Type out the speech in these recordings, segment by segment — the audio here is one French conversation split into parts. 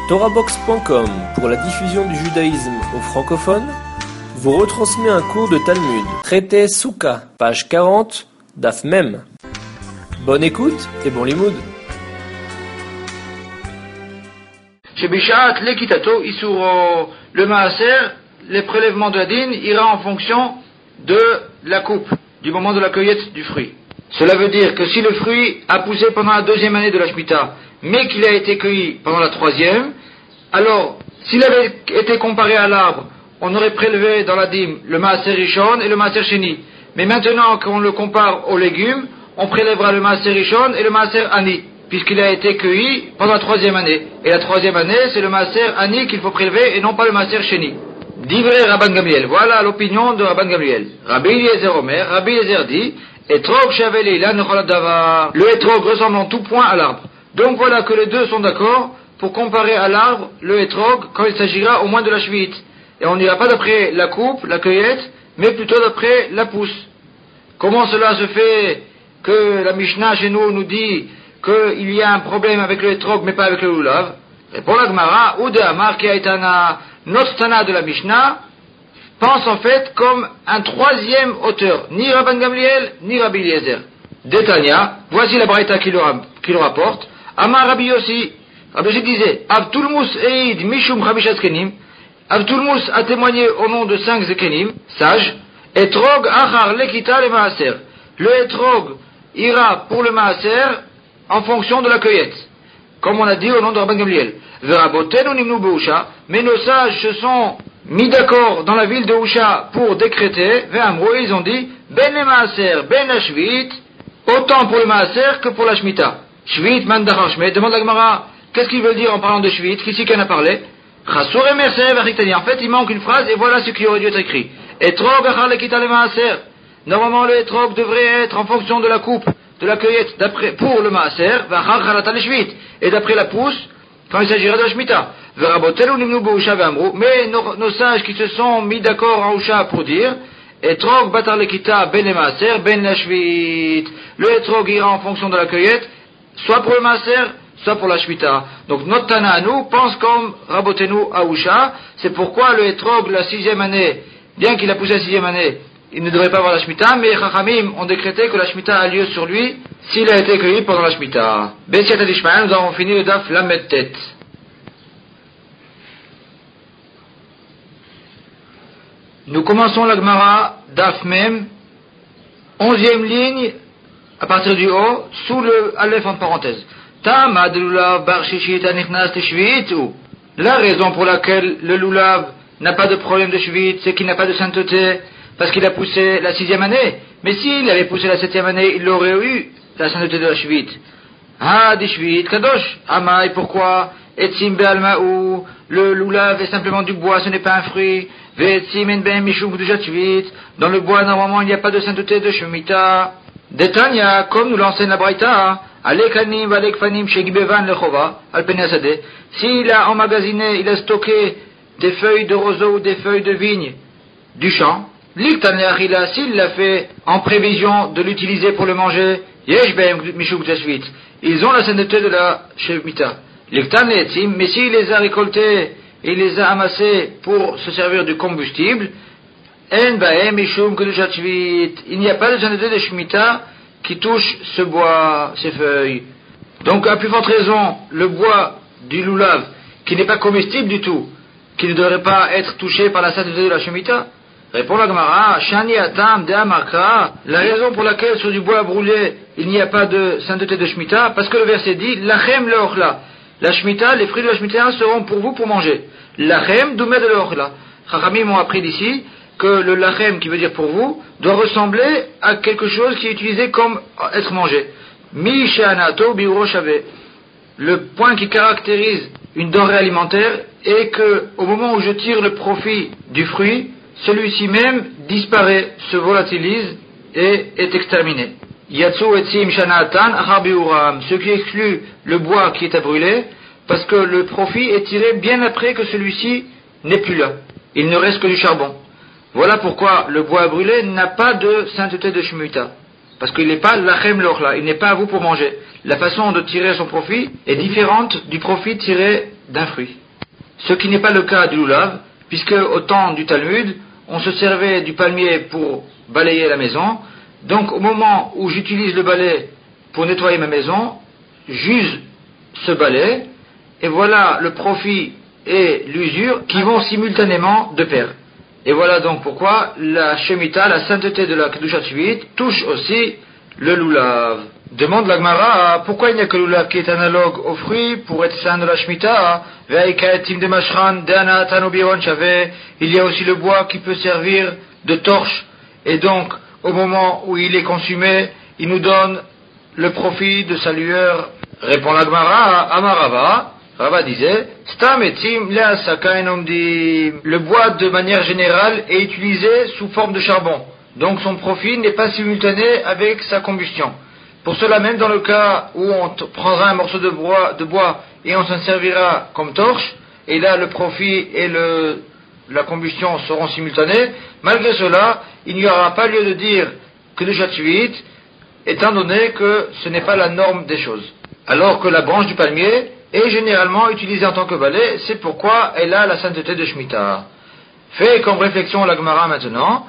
TorahBox.com, pour la diffusion du judaïsme aux francophones, vous retransmet un cours de Talmud, traité Souka, page 40, Daf Mem. Bonne écoute et bon limoud. Chez Bishat, l'Ekitato, Isuro, le Maaser, les prélèvements de la dîne ira en fonction de la coupe, du moment de la cueillette du fruit. Cela veut dire que si le fruit a poussé pendant la deuxième année de la Shemitah, mais qu'il a été cueilli pendant la troisième, alors, s'il avait été comparé à l'arbre, on aurait prélevé dans la dîme le Maaser Rishon et le Maaser Sheni. Mais maintenant qu'on le compare aux légumes, on prélèvera le Maaser Rishon et le Maaser Ani, puisqu'il a été cueilli pendant la troisième année. Et la troisième année, c'est le Maaser Ani qu'il faut prélever et non pas le Maaser Sheni. Divrei Rabban Gamliel, voilà l'opinion de Rabban Gamliel. Rabbi Eliezer Omer, Rabbi Eliezer dit, Etrog Shaveli Lan Davar. Le Etrog ressemble en tout point à l'arbre. Donc voilà que les deux sont d'accord pour comparer à l'arbre le Etrog quand il s'agira au moins de la Shvit. Et on n'ira pas d'après la coupe, la cueillette, mais plutôt d'après la pousse. Comment cela se fait que la Mishnah chez nous dit qu'il y a un problème avec le Etrog mais pas avec le Lulav? Répond la Gemara, Ude Amar ki Aitana, notre Tana de la Mishnah, pense en fait comme un troisième auteur, ni Rabban Gamliel, ni Rabbi Eliezer. Détania, voici la Braïta qui le rapporte. Amar Rabbi Yossi, Rabbi Yossi disait, Avtulmus Eid Mishum Chamishat Kenim, Avtulmus a témoigné au nom de 5 Zekenim, sages, Etrog Achar Lekita le Maaser. Le Etrog ira pour le Maaser en fonction de la cueillette, comme on a dit au nom de Rabban Gamliel. Verabotenu Nimnu Beusha, mais nos sages se sont mis d'accord dans la ville de Usha pour décréter, Ve'amro, ils ont dit, Ben le Maaser, Ben la Shvit, autant pour le Maaser que pour la Shemitah. Shvit man dachar shmet, demande la Gemara, qu'est-ce qu'il veut dire en parlant de Shvit? Qui c'est qui en a parlé? Chasur et Merser, en fait, il manque une phrase et voilà ce qui aurait dû être écrit. Etrog achar lekita le Maaser. Normalement, le Etrog devrait être en fonction de la coupe, de la cueillette, pour le Maaser, vachar chalata le Shvit, et d'après la pousse, quand il s'agira de la Shemitah. Mais nos sages qui se sont mis d'accord en Usha pour dire, Etrog batar lekita ben le Maaser, ben la Shvit. Le Etrog ira en fonction de la cueillette, soit pour le Maaser, soit pour la Shemitah. Donc notre Tana à nous pense comme Rabotenu à Usha. C'est pourquoi le Etrog, la 6e année, bien qu'il a poussé la 6e année, il ne devrait pas avoir la Shemitah, mais Chachamim ont décrété que la Shemitah a lieu sur lui s'il a été cueilli pendant la Shemitah. Bessiat Adishmael, nous avons fini le Daf Lamed Tet. Nous commençons la Gemara Daf Mem, 11e ligne, à partir du haut, sous le Aleph entre parenthèses. Tamad lulav bar shishit anichnas shvit. La raison pour laquelle le lulav n'a pas de problème de shvit, c'est qu'il n'a pas de sainteté, parce qu'il a poussé la 6e année. Mais s'il avait poussé la 7e année, il aurait eu la sainteté de la shvit. Ah, di shvit kadosh. Amai, pourquoi? Etzim be'alma'u. Le lulav est simplement du bois, ce n'est pas un fruit. Ve'etzim en ben mishum kudushat shvit. Dans le bois, normalement, il n'y a pas de sainteté de shemitah. Detania, comme nous l'enseigne la Braïta, Alekanim valekfanim shegibevan lechova, alpenasade. S'il a emmagasiné, il a stocké des feuilles de roseau ou des feuilles de vigne du champ, l'iktan leachila, s'il l'a fait en prévision de l'utiliser pour le manger, yeshbeim mishum kudashvit. Ils ont la sainteté de la shemitah. L'iktan leetzim, mais s'il les a récoltés et les a amassés pour se servir de combustible, il n'y a pas de sainteté de Shemitah qui touche ce bois, ces feuilles. Donc, à plus forte raison, le bois du lulav, qui n'est pas comestible du tout, qui ne devrait pas être touché par la sainteté de la Shemitah. Répond la Gemara, Shani Atam de Amarka, la raison pour laquelle sur du bois brûlé, il n'y a pas de sainteté de Shemitah, parce que le verset dit, Lachem leochla. La Shemitah, les fruits de la Shemitah seront pour vous pour manger. Lachem doumet de leochla. Chachamim m'ont appris d'ici que le lachem, qui veut dire pour vous, doit ressembler à quelque chose qui est utilisé comme être mangé. Mi she'anato bi'uro shave. Le point qui caractérise une denrée alimentaire est que, au moment où je tire le profit du fruit, celui-ci même disparaît, se volatilise et est exterminé. Yatsu etzim shanatan achar bi'uram. Ce qui exclut le bois qui est à brûler, parce que le profit est tiré bien après que celui-ci n'est plus là. Il ne reste que du charbon. Voilà pourquoi le bois brûlé n'a pas de sainteté de Shemitah. Parce qu'il n'est pas lachem l'orla, il n'est pas à vous pour manger. La façon de tirer son profit est différente du profit tiré d'un fruit. Ce qui n'est pas le cas du loulav, puisque au temps du Talmud, on se servait du palmier pour balayer la maison. Donc au moment où j'utilise le balai pour nettoyer ma maison, j'use ce balai, et voilà le profit et l'usure qui vont simultanément de pair. Et voilà donc pourquoi la Shemitah, la sainteté de la Kedushat Shvi'it, touche aussi le loulav. Demande la Gemara, pourquoi il n'y a que le loulav qui est analogue au fruit pour être saint de la Shemitah? Il y a aussi le bois qui peut servir de torche, et donc au moment où il est consumé, il nous donne le profit de sa lueur. Répond la Gemara, Amarava. Rava disait, le bois de manière générale est utilisé sous forme de charbon, donc son profit n'est pas simultané avec sa combustion. Pour cela même, dans le cas où on prendra un morceau de bois et on s'en servira comme torche, et là le profit et la combustion seront simultanés, malgré cela, il n'y aura pas lieu de dire que de Shvi'it, étant donné que ce n'est pas la norme des choses. Alors que la branche du palmier est généralement utilisée en tant que balai, c'est pourquoi elle a la sainteté de Shemitah. Fait comme réflexion la Gemara maintenant,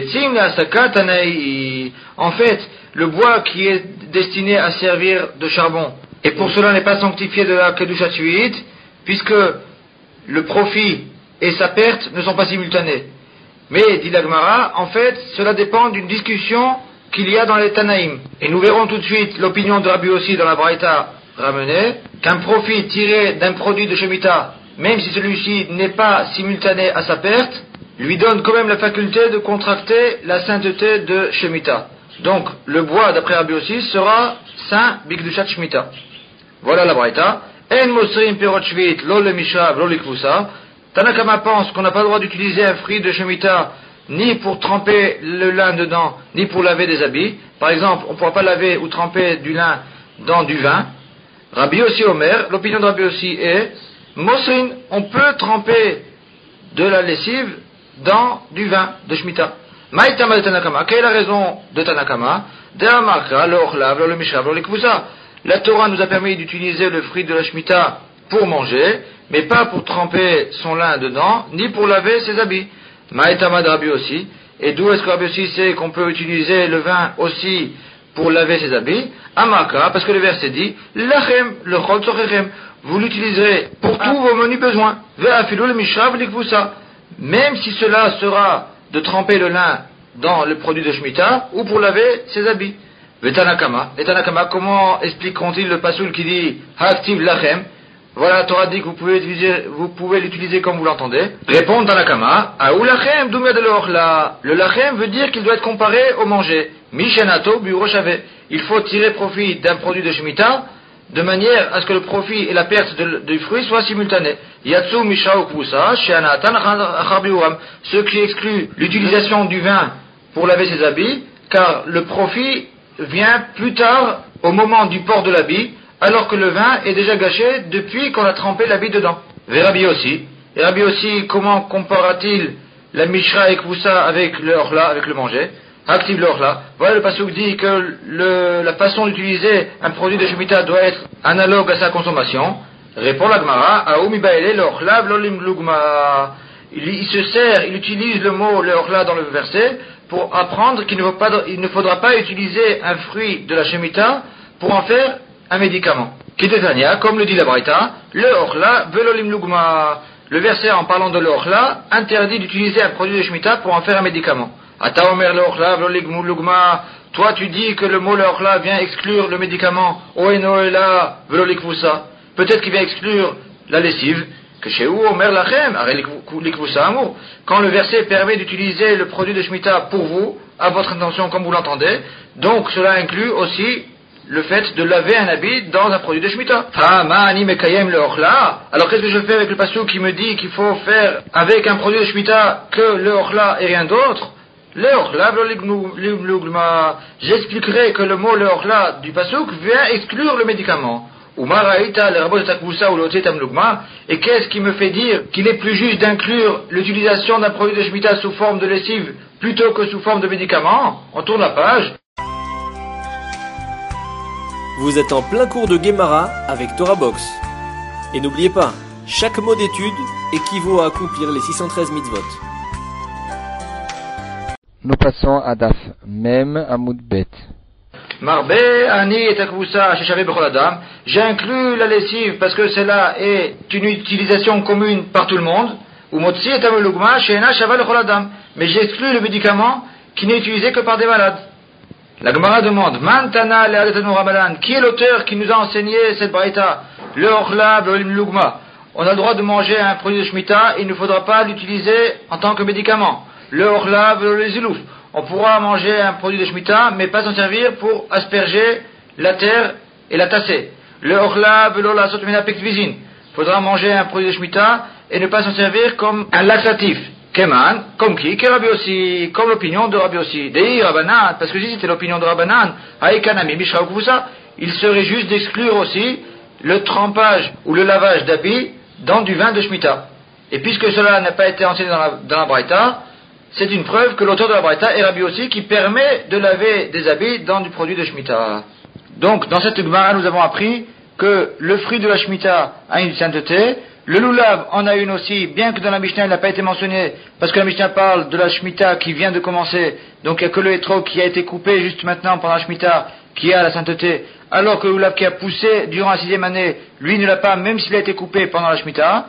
en fait, le bois qui est destiné à servir de charbon, et pour cela n'est pas sanctifié de la Kedushat Shvi'it, puisque le profit et sa perte ne sont pas simultanés. Mais, dit la Gemara, en fait, cela dépend d'une discussion qu'il y a dans les Tanaïm. Et nous verrons tout de suite l'opinion de Rabbi aussi dans la Braïta ramenée, qu'un profit tiré d'un produit de Shemitah, même si celui-ci n'est pas simultané à sa perte, lui donne quand même la faculté de contracter la sainteté de Shemitah. Donc, le bois, d'après Rabbi aussi, sera saint Bikdushat Shemitah. Voilà la Braïta. En mosrim perot shvit, lo le mishrav, lo likvusa. Tanakama pense qu'on n'a pas le droit d'utiliser un fruit de Shemitah ni pour tremper le lin dedans, ni pour laver des habits. Par exemple, on ne pourra pas laver ou tremper du lin dans du vin. Rabbi aussi Omer, l'opinion de Rabbi aussi est, Mosrin, on peut tremper de la lessive dans du vin de Shemitah. Maïtama de Tanakama, quelle est la raison de Tanakama? La Torah nous a permis d'utiliser le fruit de la Shemitah pour manger, mais pas pour tremper son lin dedans, ni pour laver ses habits. Maïtama de Rabbi aussi. Et d'où est-ce que Rabbi aussi sait qu'on peut utiliser le vin aussi pour laver ses habits? Amaka, parce que le verset dit, Lachem, le chol tzorchem, vous l'utiliserez pour tous vos menus besoins. Ve'afilu le mishrav likvusa, même si cela sera de tremper le lin dans le produit de Shemitah ou pour laver ses habits. Ve'tanakama, et Tanakama, comment expliqueront-ils le pasoul qui dit Haktiv lachem? Voilà, la Torah dit que vous pouvez l'utiliser comme vous l'entendez. Répond Tanakama, Aou lachem dumia de l'orla. Le lachem veut dire qu'il doit être comparé au manger. Mishenato buroshave. Il faut tirer profit d'un produit de Shemitah de manière à ce que le profit et la perte du fruit soient simultanés. Yatsu mishraou kvusa, sheanatan achar biuram. Ce qui exclut l'utilisation du vin pour laver ses habits, car le profit vient plus tard au moment du port de l'habit, alors que le vin est déjà gâché depuis qu'on a trempé l'habit dedans. Et Rabbi aussi. Et Rabbi aussi, comment comparera-t-il la mishra et kvoussa avec le orla, avec le manger? Active le orla. Voilà, le pasuk dit que la façon d'utiliser un produit de Shemitah doit être analogue à sa consommation. Répond la Gemara, Aoumi baele le orla v'lolim glugma. Il utilise le mot le orla dans le verset pour apprendre qu'il ne faudra pas utiliser un fruit de la Shemitah pour en faire un médicament. Kitetania, comme le dit la Braïta, le orla velolim lugma. Le verset en parlant de le orla interdit d'utiliser un produit de Shemitah pour en faire un médicament. Ata omer le orla velolim lugma. Toi tu dis que le mot le orla vient exclure le médicament. Oenoela velolikvusa. Peut-être qu'il vient exclure la lessive. Que chez où omer lachem arelikvusa amour. Quand le verset permet d'utiliser le produit de Shemitah pour vous, à votre intention comme vous l'entendez, donc cela inclut aussi le fait de laver un habit dans un produit de Shemitah. Alors qu'est-ce que je fais avec le passage qui me dit qu'il faut faire avec un produit de Shemitah que le orla et rien d'autre? Le orla, j'expliquerai que le mot le orla du pasuk vient exclure le médicament. Et qu'est-ce qui me fait dire qu'il est plus juste d'inclure l'utilisation d'un produit de Shemitah sous forme de lessive plutôt que sous forme de médicament? On tourne la page. Vous êtes en plein cours de Gemara avec Torah Box. Et n'oubliez pas, Chaque mot d'étude équivaut à accomplir les 613 mitzvot. Nous passons à Daf Mem Amoud Bet. Marbe ani et akvusa sheshavé bechol adam. J'ai inclus la lessive parce que cela est une utilisation commune par tout le monde. Ou motzi et amelugma sheena shaval bechol adam. Mais j'ai exclu le médicament qui n'est utilisé que par des malades. La Gemara demande, Mantana le'adatanu Ramadan, qui est l'auteur qui nous a enseigné cette braïta? Le orla be'olimlugma. On a le droit de manger un produit de Shemitah, il ne faudra pas l'utiliser en tant que médicament. Le orla be'olezilouf. On pourra manger un produit de Shemitah, mais pas s'en servir pour asperger la terre et la tasser. Le orla be'olasot mina pektvizin. Il faudra manger un produit de Shemitah et ne pas s'en servir comme un laxatif. Keman, comme qui? Rabbi aussi, comme l'opinion de Rabbi aussi. Dei Rabbanan, parce que si c'était l'opinion de Rabbanan, Haïkanami Mishra Kufusa, il serait juste d'exclure aussi le trempage ou le lavage d'habits dans du vin de Shemitah. Et puisque cela n'a pas été enseigné dans la Braïta, c'est une preuve que l'auteur de la Braïta est Rabbi aussi qui permet de laver des habits dans du produit de Shemitah. Donc, dans cette Gemara, nous avons appris que le fruit de la Shemitah a une sainteté. Le loulav en a une aussi, bien que dans la Mishnah il n'a pas été mentionné, parce que la Mishnah parle de la Shemitah qui vient de commencer, donc il n'y a que le hétro qui a été coupé juste maintenant pendant la Shemitah, qui a la sainteté, alors que le loulav qui a poussé durant la 6e année, lui ne l'a pas, même s'il a été coupé pendant la Shemitah.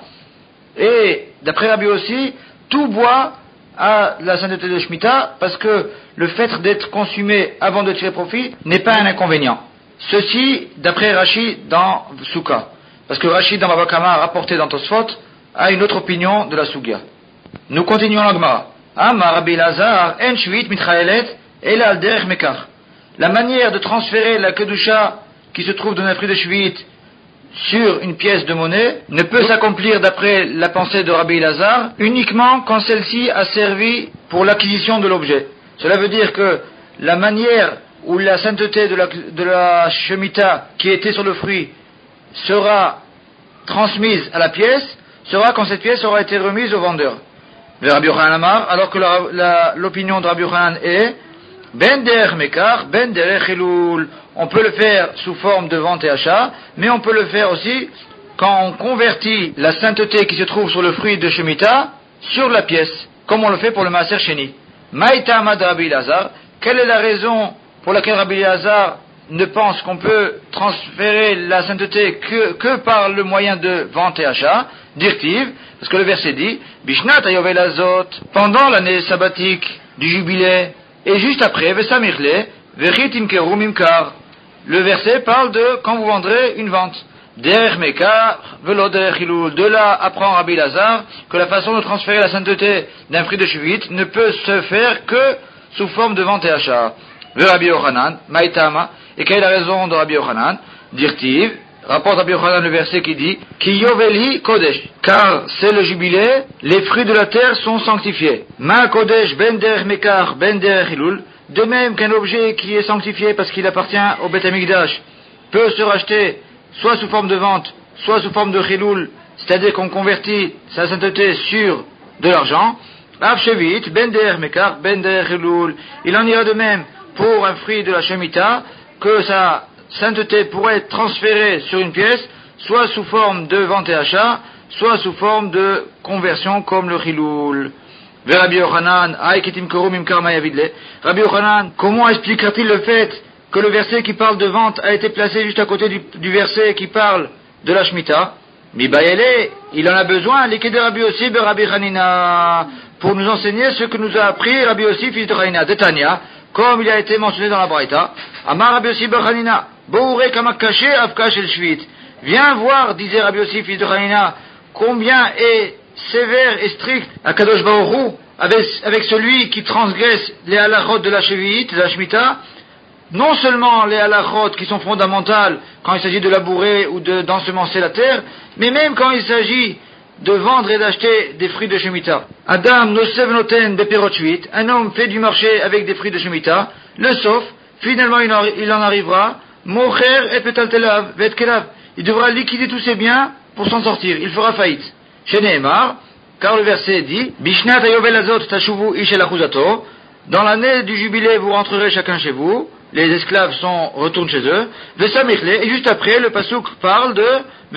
Et d'après Rabbi aussi, tout bois a la sainteté de Shemitah, parce que le fait d'être consumé avant de tirer profit n'est pas un inconvénient. Ceci, d'après Rashi dans Souka. Parce que Rashi dans Baba Kama, rapporté dans Tosfot, a une autre opinion de la Sugia. Nous continuons la Gemara. Amar Rabbi Lazar, en shvit mitraelet, el al derech mekar. La manière de transférer la kedusha qui se trouve dans un fruit de shvit sur une pièce de monnaie ne peut s'accomplir d'après la pensée de Rabbi Lazar uniquement quand celle-ci a servi pour l'acquisition de l'objet. Cela veut dire que la manière où la sainteté de la shemitah qui était sur le fruit sera transmise à la pièce, sera quand cette pièce aura été remise au vendeur. Le Rabbi Yochanan Amar, alors que l'opinion de Rabbi Yochanan est Ben derech mekar, ben derech chilul. On peut le faire sous forme de vente et achat, mais on peut le faire aussi quand on convertit la sainteté qui se trouve sur le fruit de Shemitah sur la pièce, comme on le fait pour le Maaser Sheni. Maïta Amad Rabbi Lazar, quelle est la raison pour laquelle Rabbi Lazar ne pense qu'on peut transférer la sainteté que par le moyen de vente et achat, dirtiv, parce que le verset dit, Bishnat Ayovel Azot, pendant l'année sabbatique du jubilé, et juste après, Vesamirle, Vechit Imkeru Mimkar. Le verset parle de quand vous vendrez une vente. Derech Mekar, Velo Derech Hilul. De là apprend Rabbi Lazar que la façon de transférer la sainteté d'un fruit de Shuvit ne peut se faire que sous forme de vente et achat. Ve Rabbi Yochanan, Maïtama. Et quelle est la raison de Rabbi Yochanan? Dirtiv, rapporte Rabbi Yochanan le verset qui dit Ki Yoveli Kodesh, car c'est le jubilé, les fruits de la terre sont sanctifiés. Ma Kodesh ben derech Mekar ben derech Hilul. De même qu'un objet qui est sanctifié parce qu'il appartient au Beth Amikdash peut se racheter soit sous forme de vente, soit sous forme de Hilul, c'est-à-dire qu'on convertit sa sainteté sur de l'argent. Avshevit ben derech Mekar ben derech Hilul. Il en ira de même pour un fruit de la Shemitah, que sa sainteté pourrait être transférée sur une pièce, soit sous forme de vente et achat, soit sous forme de conversion comme le Hilul. Rabbi Yochanan, Rabbi Yochanan, comment expliquera-t-il le fait que le verset qui parle de vente a été placé juste à côté du verset qui parle de la Shemitah? Mibayele, il en a besoin, l'ikede Rabbi aussi, Rabbi Hanina, pour nous enseigner ce que nous a appris Rabbi aussi, fils de Hanina, de Tanya, comme il a été mentionné dans la Braïta. Amar Rabbi Yossi bar Hanina, Bouré kamak caché afkash el shvit. Viens voir, disait Rabbi Yossi, fils de Hanina, combien est sévère et strict Akadosh Baruch Hu avec celui qui transgresse les halachot de la Shevit, de la Shemitah, non seulement les halachot qui sont fondamentales quand il s'agit de labourer ou d'ensemencer la terre, mais même quand il s'agit de vendre et d'acheter des fruits de Shemitah. Adam nosev noten beperot shvit, un homme fait du marché avec des fruits de Shemitah, le sauf, finalement il en arrivera, mocher et petaltelav vet kelav, il devra liquider tous ses biens pour s'en sortir, il fera faillite. Chez Nehemar, car le verset dit, Bishnat ayovel azot tashuvu ish el achuzato, dans l'année du jubilé vous rentrerez chacun chez vous, les esclaves retournent chez eux, et juste après, le pasuk parle de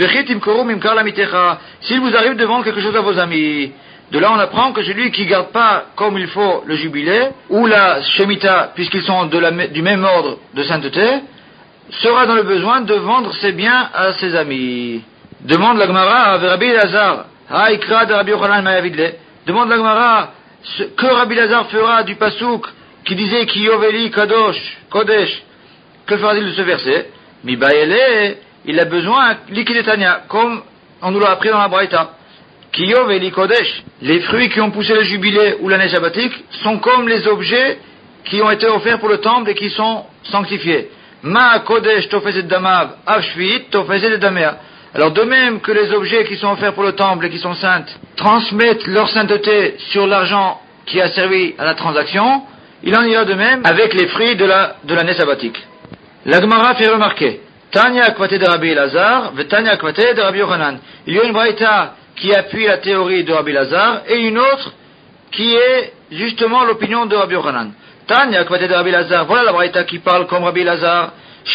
s'il vous arrive de vendre quelque chose à vos amis. De là, on apprend que celui qui garde pas comme il faut le jubilé, ou la shemitah, puisqu'ils sont du même ordre de sainteté, sera dans le besoin de vendre ses biens à ses amis. Demande la Gemara à Rabbi Elazar, Haïkra de Rabbi Yochanan Mayavidle. Demande la Gemara ce que Rabbi Elazar fera du pasuk qui disait Ki Yoveli Kadosh, Kodesh. Que fera-t-il de ce verset? Mi Baele, il a besoin Likidetania, comme on nous l'a appris dans la Braïta. Ki Yoveli Kodesh. Les fruits qui ont poussé le jubilé ou l'année sabbatique sont comme les objets qui ont été offerts pour le temple et qui sont sanctifiés. Ma Kodesh Tofeset Damav, Avshvit Tofeset Damea. Alors de même que les objets qui sont offerts pour le temple et qui sont saintes transmettent leur sainteté sur l'argent qui a servi à la transaction, il en ira de même avec les fruits de l'année sabbatique. La Gemara fait remarquer, Tanya Kvate de Rabbi Elazar, Tanya Kvate de Rabbi Yochanan. Il y a une braïta qui appuie la théorie de Rabbi Elazar et une autre qui est justement l'opinion de Rabbi Yochanan. Tanya Kvate de Rabbi Elazar, voilà la braïta qui parle comme Rabbi Elazar.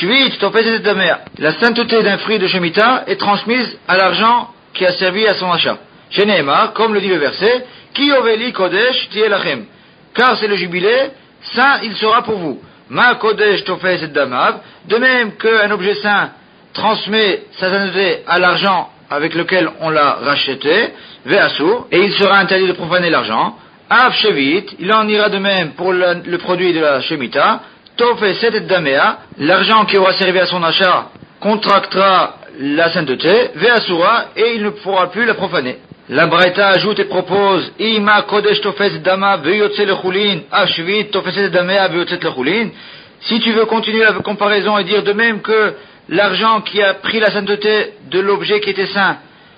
La sainteté d'un fruit de Shemitah est transmise à l'argent qui a servi à son achat. Chez Nehemar, comme le dit le verset, Ki Oveli Kodesh Tielachem. Car c'est le jubilé, saint il sera pour vous. Ma Kodesh Tofes et Damav. De même qu'un objet saint transmet sa sainteté à l'argent avec lequel on l'a racheté, Ve'asur, et il sera interdit de profaner l'argent. Av Shevit, il en ira de même pour le produit de la Shemitah. L'argent qui aura servi à son achat contractera la sainteté, Ve'asura, et il ne pourra plus la profaner. La Braïta ajoute et propose, Ima Kodesh Tofes Dama Ve'yotze Lechulin, Ashvit Tofes Damea Ve'yotze Lechulin. Si tu veux continuer la comparaison et dire de même que l'argent qui a pris la sainteté de l'objet qui était saint,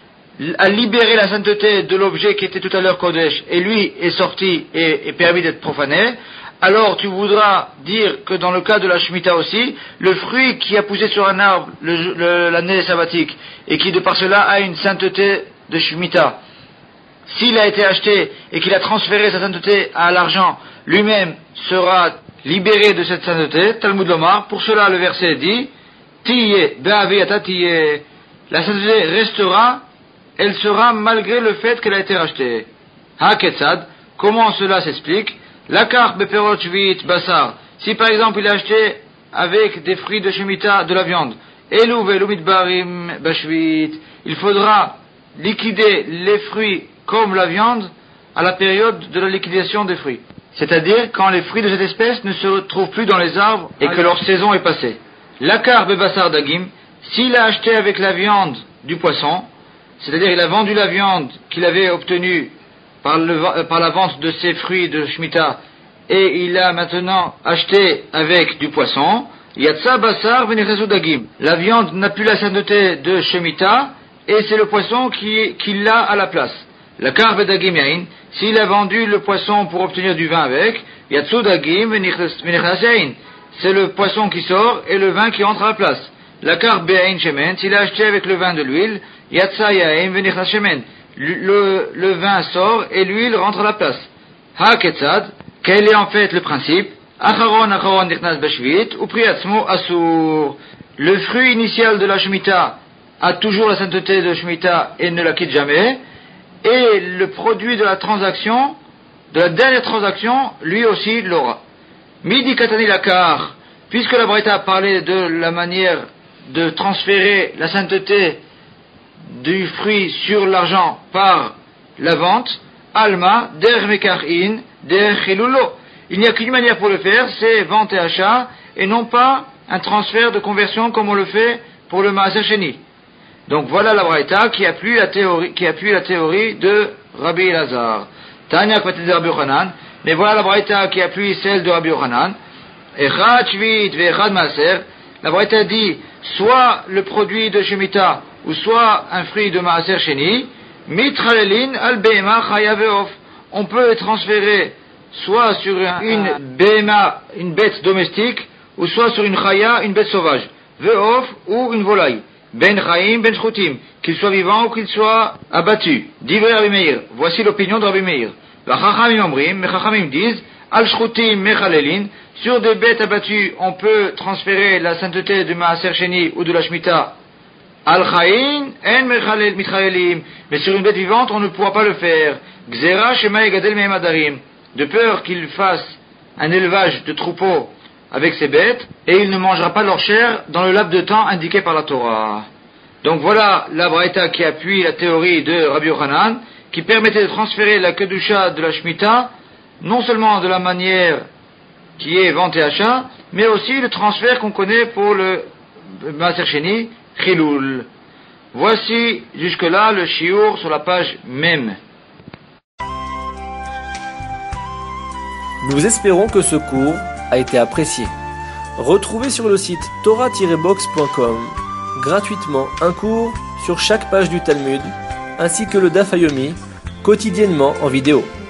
a libéré la sainteté de l'objet qui était tout à l'heure Kodesh, et lui est sorti et est permis d'être profané, alors tu voudras dire que dans le cas de la Shemitah aussi, le fruit qui a poussé sur un arbre l'année sabbatique, et qui de par cela a une sainteté de Shemitah, s'il a été acheté et qu'il a transféré sa sainteté à l'argent, lui-même sera libéré de cette sainteté, Talmud Lomar. Pour cela le verset dit, Tiye, Be'aviyata Tiye, la sainteté restera, elle sera malgré le fait qu'elle a été rachetée. Ha-Ketzad, comment cela s'explique? La carte beperot shvit basar. Si par exemple il a acheté avec des fruits de Shemitah de la viande, elu velu mitbarim bashvit, il faudra liquider les fruits comme la viande à la période de la liquidation des fruits. C'est-à-dire quand les fruits de cette espèce ne se retrouvent plus dans les arbres et que leur saison est passée. La carte bebasar dagim, s'il a acheté avec la viande du poisson, c'est-à-dire il a vendu la viande qu'il avait obtenue par la vente de ses fruits de Shemitah, et il a maintenant acheté avec du poisson, Yatsa Basar Venichesu Dagim. La viande n'a plus la sainteté de Shemitah, et c'est le poisson qui l'a à la place. La Karbe Dagim Yain, s'il a vendu le poisson pour obtenir du vin avec, Yatsu Dagim Venichesu Yain. C'est le poisson qui sort et le vin qui entre à la place. La Karbe Yain Shemen, s'il a acheté avec le vin de l'huile, Yatsa Yain Venichesu Shemen. Le vin sort et l'huile rentre à la place. Ha-Ketzad, quel est en fait le principe? Acharon nichnas bashvit, ou priatzmo asur. Le fruit initial de la Shemitah a toujours la sainteté de Shemitah et ne la quitte jamais. Et le produit de la transaction, de la dernière transaction, lui aussi l'aura. Midi katani lakar, puisque la Braïta a parlé de la manière de transférer la sainteté du fruit sur l'argent par la vente, Alma, der mekarin, der chilulo. Il n'y a qu'une manière pour le faire, c'est vente et achat, et non pas un transfert de conversion comme on le fait pour le Maaser Sheni. Donc voilà la Braïta qui appuie la théorie de Rabbi Elazar. Tanya Kvatet de Rabbi Yochanan, mais voilà la Braïta qui appuie celle de Rabbi Yochanan. Echad Shvit ve Echad Maaser. La Braïta dit soit le produit de Shemitah ou soit un fruit de Maaser Sheni, mitralelin al behema chaya ve'of. On peut transférer soit sur une behema, une bête domestique, ou soit sur une chaya, une bête sauvage, ve'of ou une volaille, ben chaim ben shchutim, qu'il soit vivant ou qu'il soit abattu. Divrei Rabbi Meir, voici l'opinion de Rabbi Meir. La chachamim omrim, mes chachamim disent, Al shchutim mechalelin, sur des bêtes abattues, on peut transférer la sainteté du Maaser Sheni ou de la Shemitah. Al chayin en mitchayelim, mais sur une bête vivante, on ne pourra pas le faire. Gzera shema yegadel mehem adarim, de peur qu'il fasse un élevage de troupeaux avec ces bêtes, et il ne mangera pas leur chair dans le laps de temps indiqué par la Torah. Donc voilà la braïta qui appuie la théorie de Rabbi Yochanan, qui permettait de transférer la kedusha de la Shemitah, non seulement de la manière qui est vantée achat, mais aussi le transfert qu'on connaît pour le Maaser Sheni, Chilul. Voici jusque-là le shiur sur la page même. Nous espérons que ce cours a été apprécié. Retrouvez sur le site torah-box.com gratuitement un cours sur chaque page du Talmud, ainsi que le Daf Yomi, quotidiennement en vidéo.